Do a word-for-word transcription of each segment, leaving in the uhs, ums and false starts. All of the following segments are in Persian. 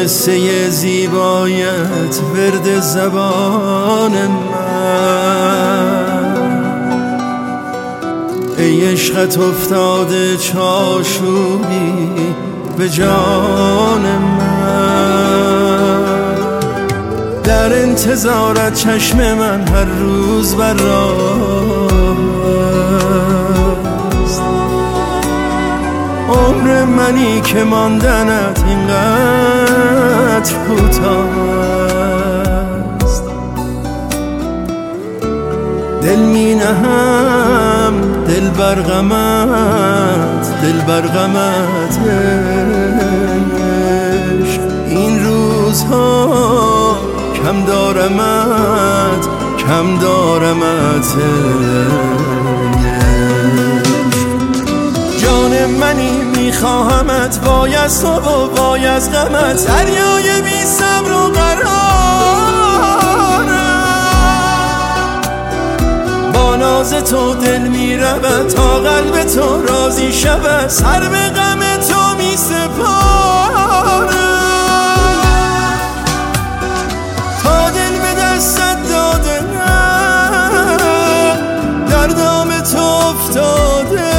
قصه زیبایت ورد زبان من، ای عشقت افتاده چاشوبی به جان من. در انتظارت چشم من هر روز بر راه است، عمر منی که ماندنت اینقدر کوتاه است. دل می نهم دل بر غمت، دل بر غمت عشق. این روزها کم دارمت، کم دارمت جان منی میخواهمت، وای از تو و وای از غمت، دریای بی صبر و قرارم. با ناز تو دل میرود تا قلب تو راضی شود، سر به غم تو میسپارم. تا دل به دستت داده در دام تو افتاده،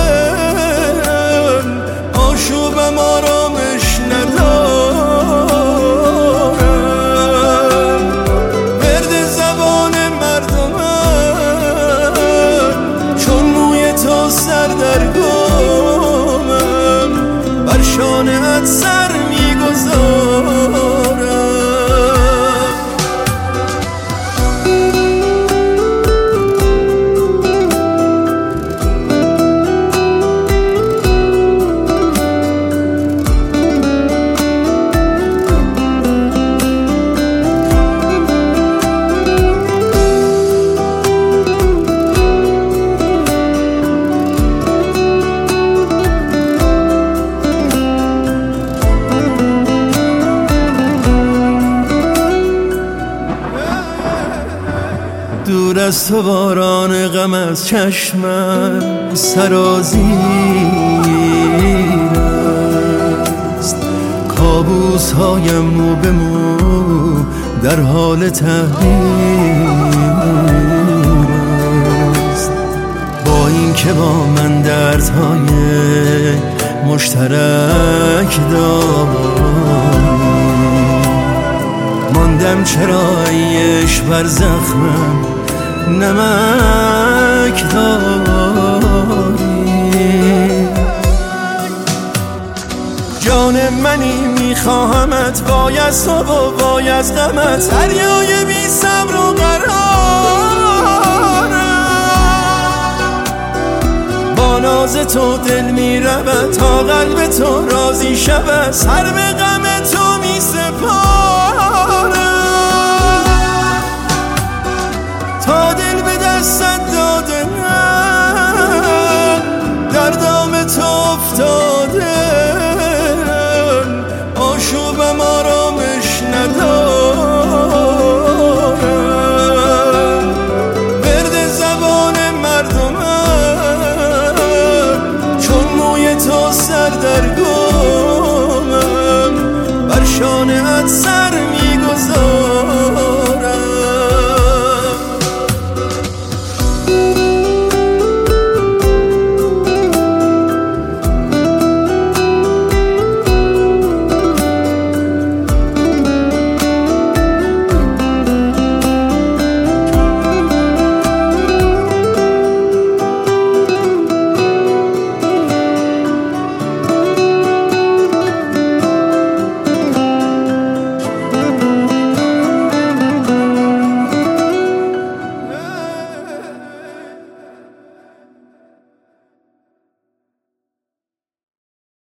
آشوبم آرامش ندارم. ورد زبان مردمم، چون موی تو سردرگمم، بر شانه‌ات سر میگذارم. دور از تو باران غم از چشمم سرازیر است، کابوس هایم مو به مو در حال تحریر است. با این که با من دردهای مشترک داری، ماندم چرا ایش بر زخمم نمک داری. جان منی میخواهمت، وای از تو و وای از غمت، دریای بی صبر و قرارم. با ناز تو دل میرود تا قلب تو راضی شود، سر به غم تو میسپارم.